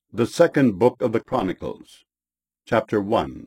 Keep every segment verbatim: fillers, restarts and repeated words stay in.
The second book of the Chronicles, chapter one.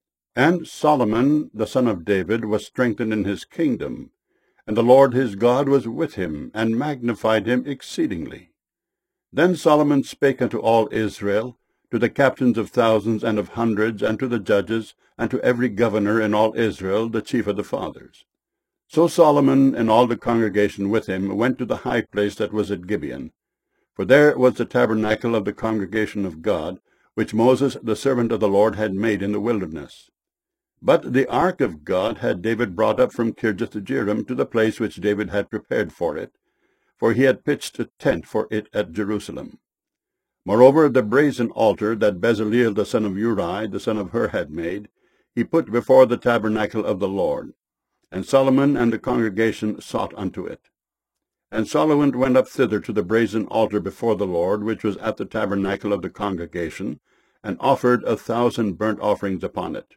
And Solomon the son of David was strengthened in his kingdom, and the Lord his God was with him, and magnified him exceedingly. Then Solomon spake unto all Israel, to the captains of thousands and of hundreds, and to the judges, and to every governor in all Israel, the chief of the fathers. So Solomon and all the congregation with him went to the high place that was at Gibeon. For there was the tabernacle of the congregation of God, which Moses the servant of the Lord had made in the wilderness. But the ark of God had David brought up from Kirjath-jearim to the place which David had prepared for it, for he had pitched a tent for it at Jerusalem. Moreover, the brazen altar that Bezaleel the son of Uri, the son of Hur, had made, he put before the tabernacle of the Lord. And Solomon and the congregation sought unto it. And Solomon went up thither to the brazen altar before the Lord, which was at the tabernacle of the congregation, and offered a thousand burnt offerings upon it.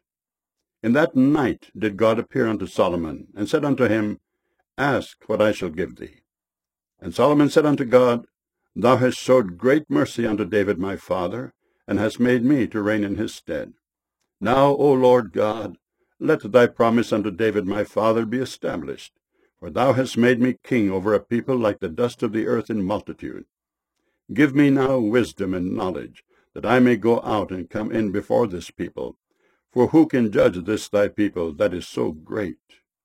In that night did God appear unto Solomon, and said unto him, Ask what I shall give thee. And Solomon said unto God, Thou hast showed great mercy unto David my father, and hast made me to reign in his stead. Now, O Lord God, let thy promise unto David my father be established. For thou hast made me king over a people like the dust of the earth in multitude. Give me now wisdom and knowledge, that I may go out and come in before this people. For who can judge this thy people that is so great?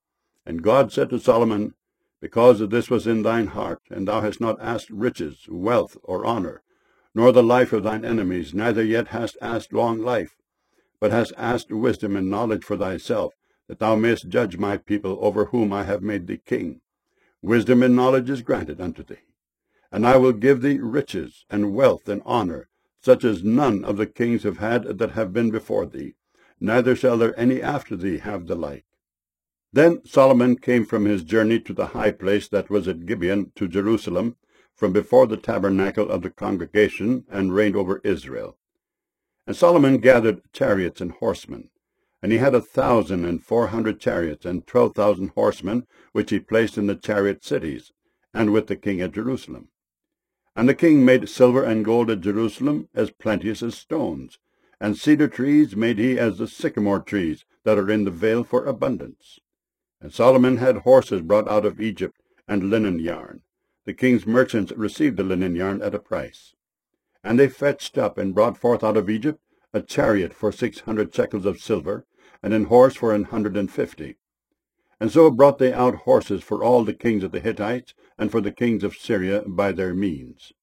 And God said to Solomon, Because of this was in thine heart, and thou hast not asked riches, wealth, or honor, nor the life of thine enemies, neither yet hast asked long life, but hast asked wisdom and knowledge for thyself, that thou mayest judge my people over whom I have made thee king. Wisdom and knowledge is granted unto thee. And I will give thee riches, and wealth, and honor, such as none of the kings have had that have been before thee, neither shall there any after thee have the like. Then Solomon came from his journey to the high place that was at Gibeon to Jerusalem, from before the tabernacle of the congregation, and reigned over Israel. And Solomon gathered chariots and horsemen. And he had a thousand and four hundred chariots, and twelve thousand horsemen, which he placed in the chariot cities, and with the king at Jerusalem. And the king made silver and gold at Jerusalem as plenteous as stones, and cedar trees made he as the sycamore trees that are in the vale for abundance. And Solomon had horses brought out of Egypt, and linen yarn. The king's merchants received the linen yarn at a price. And they fetched up and brought forth out of Egypt a chariot for six hundred shekels of silver, and an horse for an hundred and fifty. And so brought they out horses for all the kings of the Hittites, and for the kings of Syria by their means.